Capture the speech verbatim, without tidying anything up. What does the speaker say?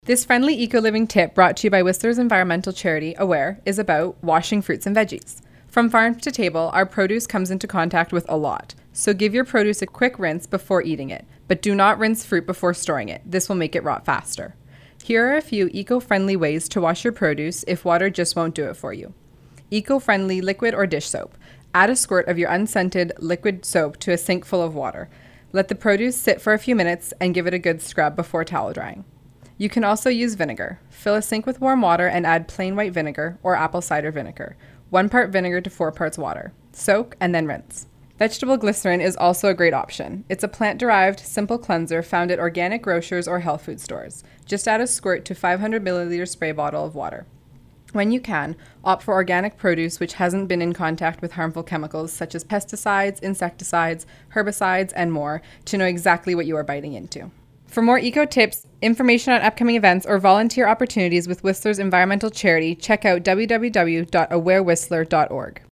This friendly eco-living tip brought to you by Whistler's environmental charity, Aware, is about washing fruits and veggies. From farm to table, our produce comes into contact with a lot. So give your produce a quick rinse before eating it, but do not rinse fruit before storing it. This will make it rot faster. Here are a few eco-friendly ways to wash your produce if water just won't do it for you. Eco-friendly liquid or dish soap. Add a squirt of your unscented liquid soap to a sink full of water. Let the produce sit for a few minutes and give it a good scrub before towel drying. You can also use vinegar. Fill a sink with warm water and add plain white vinegar or apple cider vinegar. One part vinegar to four parts water. Soak and then rinse. Vegetable glycerin is also a great option. It's a plant-derived, simple cleanser found at organic grocers or health food stores. Just add a squirt to five hundred milliliter spray bottle of water. When you can, opt for organic produce which hasn't been in contact with harmful chemicals such as pesticides, insecticides, herbicides, and more to know exactly what you are biting into. For more eco tips, information on upcoming events, or volunteer opportunities with Whistler's environmental charity, check out w w w dot aware whistler dot org.